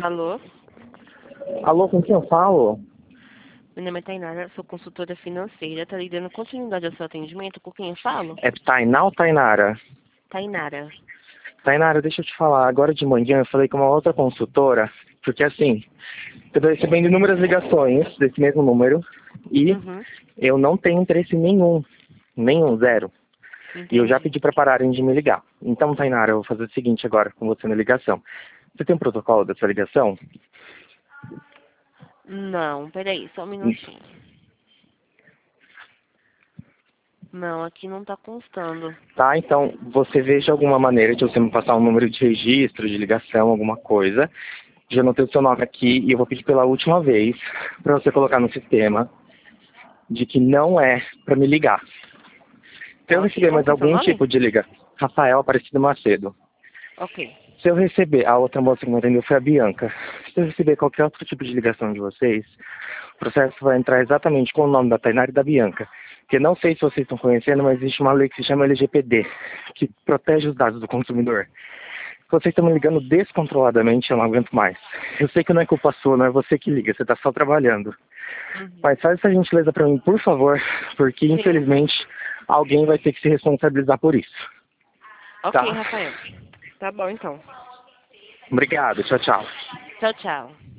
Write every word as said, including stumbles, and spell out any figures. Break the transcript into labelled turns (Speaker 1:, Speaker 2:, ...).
Speaker 1: Alô?
Speaker 2: Alô, com quem eu falo?
Speaker 1: Meu nome é Tainara, sou consultora financeira. Tá lhe dando continuidade ao seu atendimento? Com quem eu falo?
Speaker 2: É Tainá ou Tainara?
Speaker 1: Tainara.
Speaker 2: Tainara, deixa eu te falar. Agora de manhã eu falei com uma outra consultora, porque assim, eu tô recebendo inúmeras ligações desse mesmo número e
Speaker 1: Uhum.
Speaker 2: eu não tenho interesse nenhum, nenhum, zero. E eu já
Speaker 1: Entendi.
Speaker 2: pedi para pararem de me ligar. Então, Tainara, eu vou fazer o seguinte agora com você na ligação. Você tem um protocolo dessa ligação?
Speaker 1: Não, peraí, só um minutinho. Não, aqui não tá constando.
Speaker 2: Tá, então você veja alguma maneira de você me passar um número de registro, de ligação, alguma coisa. Já anotei o seu nome aqui e eu vou pedir pela última vez para você colocar no sistema de que não é para me ligar. Se eu
Speaker 1: Tá, ok.
Speaker 2: receber
Speaker 1: Como
Speaker 2: mais
Speaker 1: que é seu
Speaker 2: algum
Speaker 1: nome?
Speaker 2: tipo de liga, Rafael Aparecido Macedo.
Speaker 1: Ok.
Speaker 2: Se eu receber, a outra moça que me atendeu foi a Bianca. Se eu receber qualquer outro tipo de ligação de vocês, o processo vai entrar exatamente com o nome da Tainara e da Bianca. Porque não sei se vocês estão conhecendo, mas existe uma lei que se chama L G P D, que protege os dados do consumidor. Se vocês estão me ligando descontroladamente, eu não aguento mais. Eu sei que não é culpa sua, não é você que liga, você está só trabalhando.
Speaker 1: Uhum.
Speaker 2: Mas faz essa gentileza para mim, por favor, porque
Speaker 1: Sim, sim.
Speaker 2: infelizmente alguém vai ter que se responsabilizar por isso.
Speaker 1: Ok,
Speaker 2: Tá?
Speaker 1: Rafael. Tá bom, então.
Speaker 2: Obrigado, tchau, tchau.
Speaker 1: Tchau, tchau.